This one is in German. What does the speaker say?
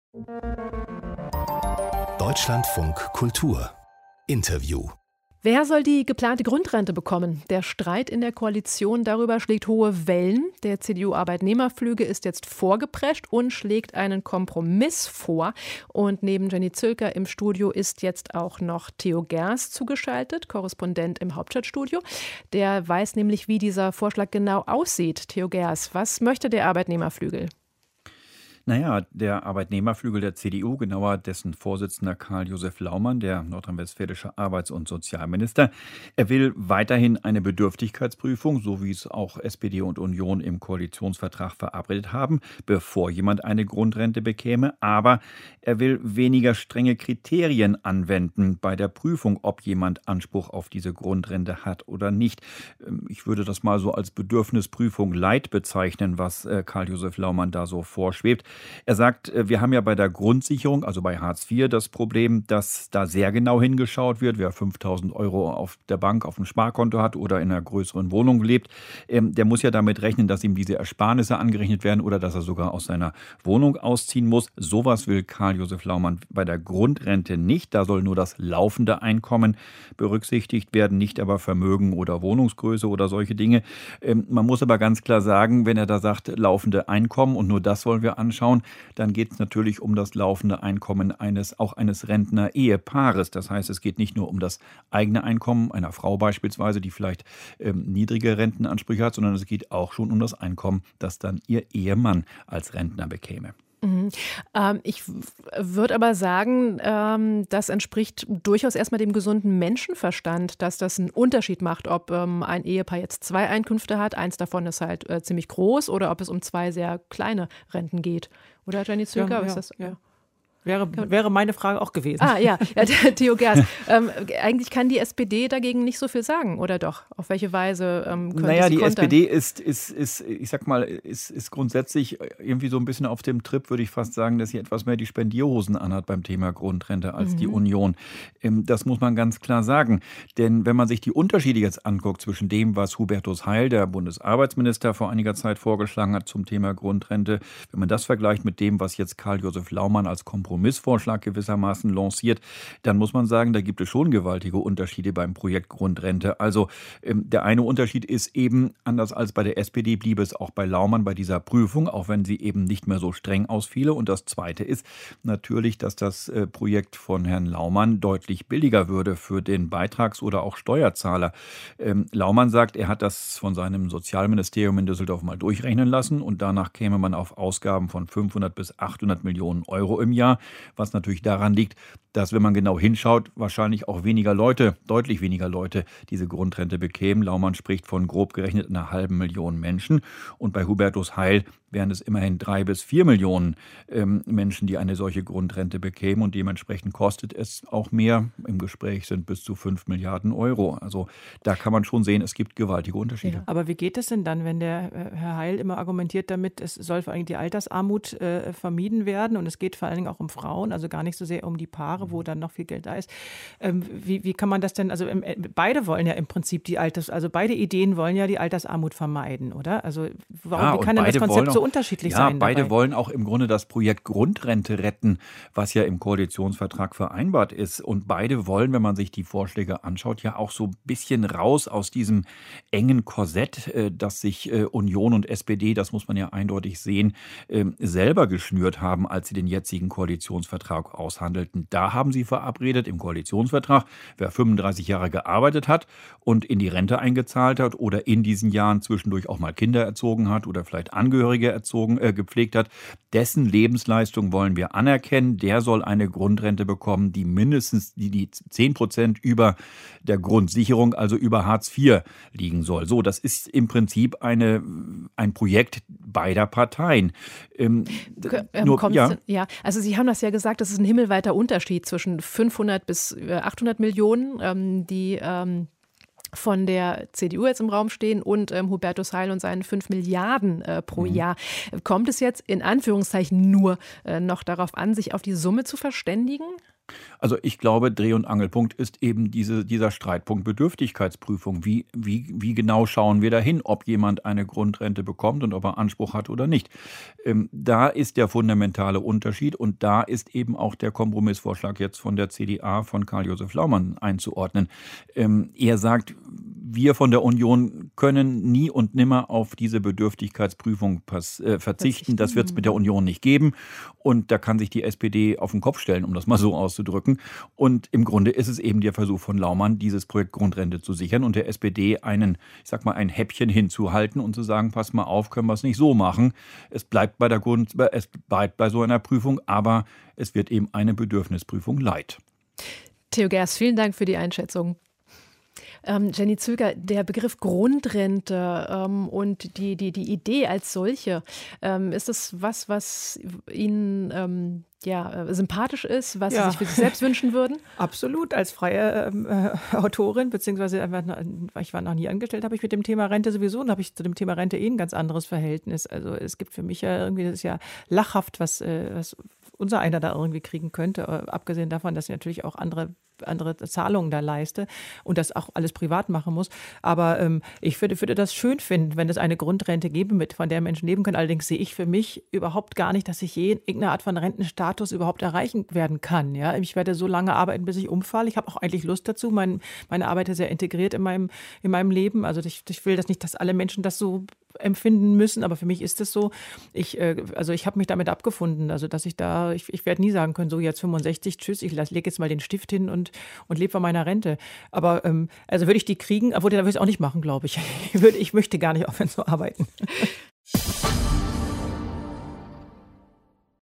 Deutschlandfunk Kultur Interview. Wer soll die geplante Grundrente bekommen? Der Streit in der Koalition darüber schlägt hohe Wellen. Der CDU-Arbeitnehmerflügel ist jetzt vorgeprescht und schlägt einen Kompromiss vor. Und neben Jenny Zülker im Studio ist jetzt auch noch Theo Gers zugeschaltet, Korrespondent im Hauptstadtstudio. Der weiß nämlich, wie dieser Vorschlag genau aussieht. Theo Gers, was möchte der Arbeitnehmerflügel? Naja, der Arbeitnehmerflügel der CDU, genauer dessen Vorsitzender Karl-Josef Laumann, der nordrhein-westfälische Arbeits- und Sozialminister, er will weiterhin eine Bedürftigkeitsprüfung, so wie es auch SPD und Union im Koalitionsvertrag verabredet haben, bevor jemand eine Grundrente bekäme. Aber er will weniger strenge Kriterien anwenden bei der Prüfung, ob jemand Anspruch auf diese Grundrente hat oder nicht. Ich würde das mal so als Bedürfnisprüfung Light bezeichnen, was Karl-Josef Laumann da so vorschwebt. Er sagt, wir haben ja bei der Grundsicherung, also bei Hartz IV, das Problem, dass da sehr genau hingeschaut wird. Wer 5.000 Euro auf der Bank, auf dem Sparkonto hat oder in einer größeren Wohnung lebt, der muss ja damit rechnen, dass ihm diese Ersparnisse angerechnet werden oder dass er sogar aus seiner Wohnung ausziehen muss. Sowas will Karl-Josef Laumann bei der Grundrente nicht. Da soll nur das laufende Einkommen berücksichtigt werden, nicht aber Vermögen oder Wohnungsgröße oder solche Dinge. Man muss aber ganz klar sagen, wenn er da sagt, laufende Einkommen und nur das wollen wir anschauen, dann geht es natürlich um das laufende Einkommen eines Rentner-Ehepaares. Das heißt, es geht nicht nur um das eigene Einkommen einer Frau beispielsweise, die vielleicht niedrige Rentenansprüche hat, sondern es geht auch schon um das Einkommen, das dann ihr Ehemann als Rentner bekäme. Ich würde aber sagen, das entspricht durchaus erstmal dem gesunden Menschenverstand, dass das einen Unterschied macht, ob ein Ehepaar jetzt 2 Einkünfte hat, eins davon ist halt ziemlich groß, oder ob es um 2 sehr kleine Renten geht. Oder Jenny Zülker? Ja. Wäre meine Frage auch gewesen. Ja, Theo Gers. Eigentlich kann die SPD dagegen nicht so viel sagen, oder doch? Auf welche Weise könnte sie die kontern? SPD ist grundsätzlich irgendwie so ein bisschen auf dem Trip, würde ich fast sagen, dass sie etwas mehr die Spendierhosen anhat beim Thema Grundrente als die Union. Das muss man ganz klar sagen. Denn wenn man sich die Unterschiede jetzt anguckt zwischen dem, was Hubertus Heil, der Bundesarbeitsminister, vor einiger Zeit vorgeschlagen hat zum Thema Grundrente, wenn man das vergleicht mit dem, was jetzt Karl-Josef Laumann als Kompromissvorschlag gewissermaßen lanciert, dann muss man sagen, da gibt es schon gewaltige Unterschiede beim Projekt Grundrente. Also der eine Unterschied ist eben, anders als bei der SPD bliebe es auch bei Laumann bei dieser Prüfung, auch wenn sie eben nicht mehr so streng ausfiele. Und das zweite ist natürlich, dass das Projekt von Herrn Laumann deutlich billiger würde für den Beitrags- oder auch Steuerzahler. Laumann sagt, er hat das von seinem Sozialministerium in Düsseldorf mal durchrechnen lassen und danach käme man auf Ausgaben von 500 bis 800 Millionen Euro im Jahr. Was natürlich daran liegt, dass, wenn man genau hinschaut, wahrscheinlich auch deutlich weniger Leute diese Grundrente bekämen. Laumann spricht von grob gerechnet 500.000 Menschen. Und bei Hubertus Heil wären es immerhin 3 bis 4 Millionen Menschen, die eine solche Grundrente bekämen. Und dementsprechend kostet es auch mehr. Im Gespräch sind bis zu 5 Milliarden Euro. Also da kann man schon sehen, es gibt gewaltige Unterschiede. Ja. Aber wie geht es denn dann, wenn der Herr Heil immer argumentiert damit, es soll vor allem die Altersarmut vermieden werden und es geht vor allen Dingen auch um Frauen, also gar nicht so sehr um die Paare, wo dann noch viel Geld da ist. Wie kann man das denn, also beide wollen ja im Prinzip beide Ideen wollen ja die Altersarmut vermeiden, oder? Also wie kann denn das Konzept so unterschiedlich sein? Beide dabei? wollen auch im Grunde das Projekt Grundrente retten, was ja im Koalitionsvertrag vereinbart ist. Und beide wollen, wenn man sich die Vorschläge anschaut, ja auch so ein bisschen raus aus diesem engen Korsett, das sich Union und SPD, das muss man ja eindeutig sehen, selber geschnürt haben, als sie den jetzigen Koalitionsvertrag aushandelten. Da haben sie verabredet im Koalitionsvertrag, wer 35 Jahre gearbeitet hat und in die Rente eingezahlt hat oder in diesen Jahren zwischendurch auch mal Kinder erzogen hat oder vielleicht Angehörige gepflegt hat, dessen Lebensleistung wollen wir anerkennen. Der soll eine Grundrente bekommen, die mindestens die 10% über der Grundsicherung, also über Hartz IV liegen soll. So, das ist im Prinzip ein Projekt beider Parteien. Also Sie haben das ja gesagt, das ist ein himmelweiter Unterschied zwischen 500 bis 800 Millionen, die von der CDU jetzt im Raum stehen und Hubertus Heil und seinen 5 Milliarden pro Jahr. Kommt es jetzt in Anführungszeichen nur noch darauf an, sich auf die Summe zu verständigen? Also ich glaube, Dreh- und Angelpunkt ist eben dieser Streitpunkt Bedürftigkeitsprüfung. Wie genau schauen wir dahin, ob jemand eine Grundrente bekommt und ob er Anspruch hat oder nicht. Da ist der fundamentale Unterschied und da ist eben auch der Kompromissvorschlag jetzt von der CDA von Karl-Josef Laumann einzuordnen. Er sagt, wir von der Union können nie und nimmer auf diese Bedürftigkeitsprüfung verzichten. Das wird es mit der Union nicht geben. Und da kann sich die SPD auf den Kopf stellen, um das mal so auszudrücken. Und im Grunde ist es eben der Versuch von Laumann, dieses Projekt Grundrente zu sichern und der SPD ein Häppchen hinzuhalten und zu sagen, pass mal auf, können wir es nicht so machen. Es bleibt bei so einer Prüfung, aber es wird eben eine Bedürfnisprüfung Light. Theo Gerst, vielen Dank für die Einschätzung. Jenny Zöger, der Begriff Grundrente und die Idee als solche, ist das was Ihnen sympathisch ist, was Sie sich für sich selbst wünschen würden? Absolut. Als freie Autorin, beziehungsweise ich war noch nie angestellt, habe ich mit dem Thema Rente sowieso und habe ich zu dem Thema Rente ein ganz anderes Verhältnis. Also es gibt für mich ja irgendwie, das ist ja lachhaft, was unser einer da irgendwie kriegen könnte, abgesehen davon, dass ich natürlich auch andere Zahlungen da leiste und das auch alles privat machen muss. Aber ich würde das schön finden, wenn es eine Grundrente gäbe, von der Menschen leben können. Allerdings sehe ich für mich überhaupt gar nicht, dass ich je irgendeine Art von Rentenstatus überhaupt erreichen werden kann. Ja? Ich werde so lange arbeiten, bis ich umfalle. Ich habe auch eigentlich Lust dazu. Meine Arbeit ist sehr integriert in meinem Leben. Also ich will das nicht, dass alle Menschen das so empfinden müssen, aber für mich ist es so. Ich habe mich damit abgefunden, also dass ich werde nie sagen können, so jetzt 65, tschüss, ich lege jetzt mal den Stift hin und lebe von meiner Rente. Aber also würde ich die kriegen, obwohl dann würde ich es auch nicht machen, glaube ich. Ich möchte gar nicht aufhören zu arbeiten.